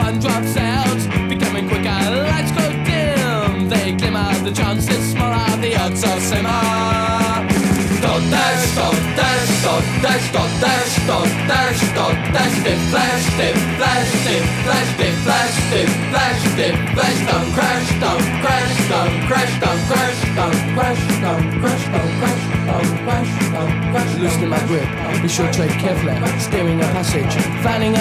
one drops out, becoming quicker, lights go dim. They glimmer, the chances smaller, the odds are slimmer. Dot dash, dot dash, dot dash, dot dash, dot dash, dot dash, dip flash, dip flash, dip flash, dip flash, dip flash, dip flash, don't crash, don't crash, don't crash, don't crash, don't crash, don't crash, don't crash, don't crash, don't crash. Loosening my grip, be sure to tread carefully, steering a passage, fanning